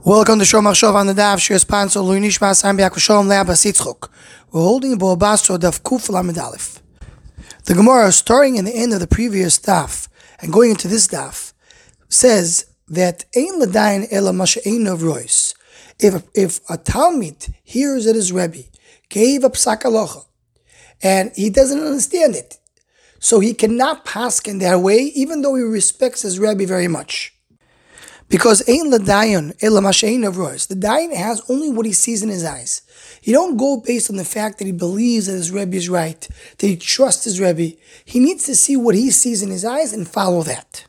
Welcome to Shom Machshava on the Daf. Shir sponsor Lui Nishmas Am B'Yakushalom Le'Abbas Yitzchok. We're holding Bo Basra Daf Kuf Lamed Aleph. The Gemara, starting in the end of the previous Daf and going into this Daf, says that Ein L'dayin Ela Masha'ein of Rois. If a Talmid hears that his Rebbe gave a Psak Halacha and he doesn't understand it, so he cannot paskin that way, even though he respects his Rebbe very much. Because Ein L'dayin Ela Masha'ein of Rois. The dayan has only what he sees in his eyes. He don't go based on the fact that he believes that his Rebbe is right, that he trusts his Rebbe. He needs to see what he sees in his eyes and follow that.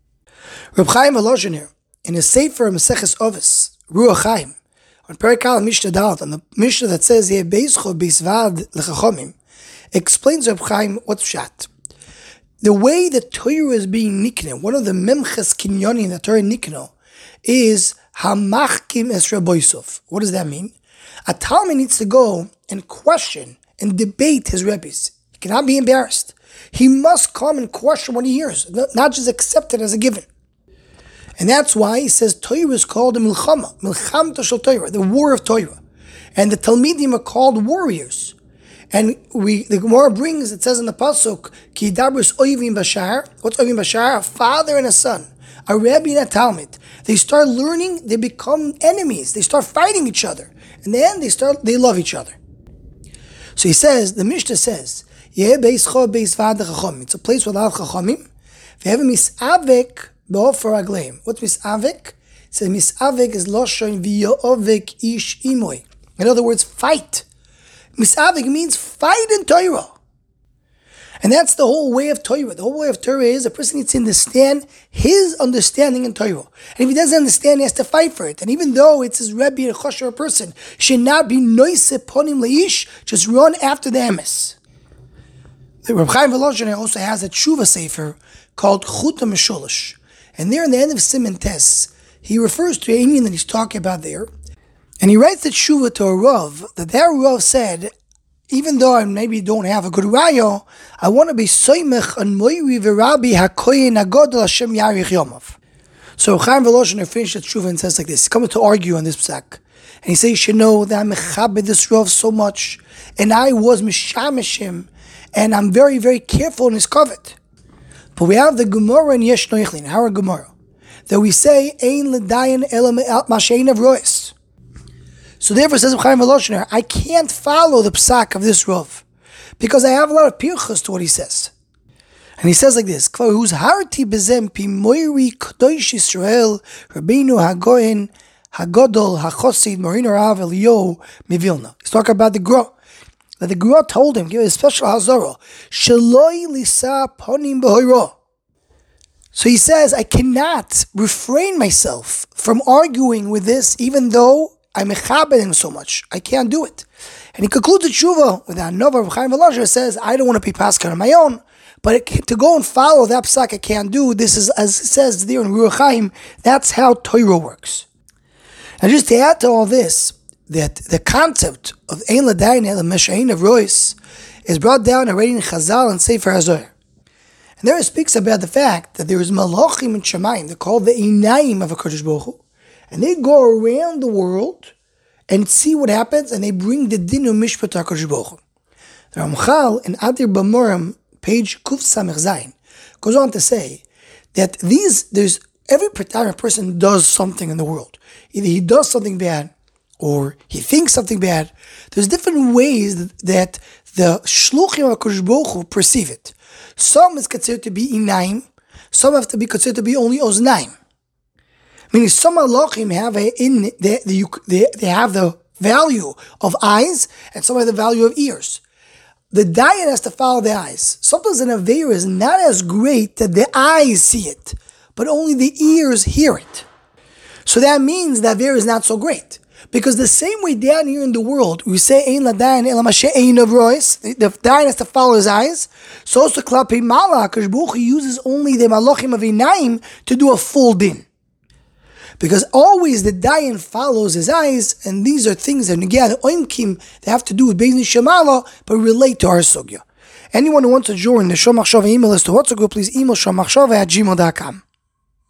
Reb Chaim Volozhiner, in his Sefer Maseches Ovis, Ruach Chaim, on Perikal Mishnah Dalet, on the Mishnah that says Yeh Beischo Beisvad L'Chachomim, explains Reb Chaim what's pshat. The way the Torah is being nikne, one of the memches kinyonim that Torah nikno, is hamachkim es Rabboisov. What does that mean? A Talmud needs to go and question and debate his Rebbes. He cannot be embarrassed. He must come and question what he hears, not just accept it as a given. And that's why he says Torah is called a milchama, milcham shel Torah, the war of Torah. And the Talmidim are called warriors. And the Gemara brings, it says in the Pasuk, Ki dabrus oivim bashar. What's oivim bashar? A father and a son, a Rebbe and a Talmud. They start learning, they become enemies. They start fighting each other. And then they love each other. So he says, the Mishnah says, Yeh beischo beisvad chachomim. It's a place without chachomim. Ve'ev misavek be'ofer agleim. What's misavek? It says misavek is loshon v'yo'ovek ish imoy. In other words, fight. Misavik means fight in Torah. And that's the whole way of Torah. The whole way of Torah is a person needs to understand his understanding in Torah. And if he doesn't understand, he has to fight for it. And even though it's his Rebbe and Chosher person, should not be noise ponim leish, just run after the emes. The Reb Chaim Volozhiner also has a tshuva sefer called Chut HaMesholosh. And there in the end of Siman Tes, he refers to a union that he's talking about there. And he writes the tshuva to a Rav, that Rav said, even though I maybe don't have a good rayo, I want to be soymech on moiri v'rabi hakoyin hagodol Hashem yarich yomav. So Chaim Volozhiner finished the tshuva and says like this, he's coming to argue on this psak. And he says, you should know that I'm mechabed this Rav so much, and I was mishamish him, and I'm very, very careful in his covet. But we have the Gemara in Yesh Noichlin, our Gemara, that we say, Ein L'dayin Ela Masha'ein of Rois. So therefore, says Chaim Volozhiner, I can't follow the psak of this Rav because I have a lot of pirchas to what he says. And he says like this, who's harti bezem pi moiri kadosh Yisrael Rabbeinu Hagoyen Hagodol Hachosid Morino Rav Eliyahu Mivilna. He's talking about the Gra. That the Gra told him, give a special hazara, Shaloi lisa ponim b'hoiro. So he says, I cannot refrain myself from arguing with this, even though I'm mechabed him so much. I can't do it. And he concludes the tshuva with another Chaim Volozhiner says, I don't want to be paskin on my own, but to go and follow that psak I can't do. This is, as it says there in Ruach Chaim, that's how Torah works. And just to add to all this, that the concept of Ein L'dayin Ela Masha'ein of Rois is brought down already in Chazal and Sefer HaZohar. And there it speaks about the fact that there is malachim in Shemayim, they're called the Einayim of HaKadosh Baruch Hu, and they go around the world and see what happens, and they bring the din of mishpat HaKadosh Baruch Hu. The Ramchal in Adir B'Moram, page Kuf Samech Zayin, goes on to say that there's every time a person does something in the world, either he does something bad or he thinks something bad, there's different ways that the shluchim of HaKadosh Baruch Hu perceive it. Some is considered to be inayim, some have to be considered to be only oznaim. Meaning some halachim have they have the value of eyes, and some have the value of ears. The dayan has to follow the eyes. Sometimes an aveira is not as great that the eyes see it, but only the ears hear it. So that means that aveira is not so great. Because the same way down here in the world, we say Ein L'dayin Ela Masha'ein of Rois, the dayan has to follow his eyes. So also Klapi Mala, HaKadosh Baruch Hu uses only the malachim of Einayim to do a full din. Because always the dayan follows his eyes, and these are things that the oimkim, they have to do with Beis Nishamala, but relate to our sugya. Anyone who wants to join the Shom Machshava email list to WhatsApp group, please email shommachshava@gmail.com.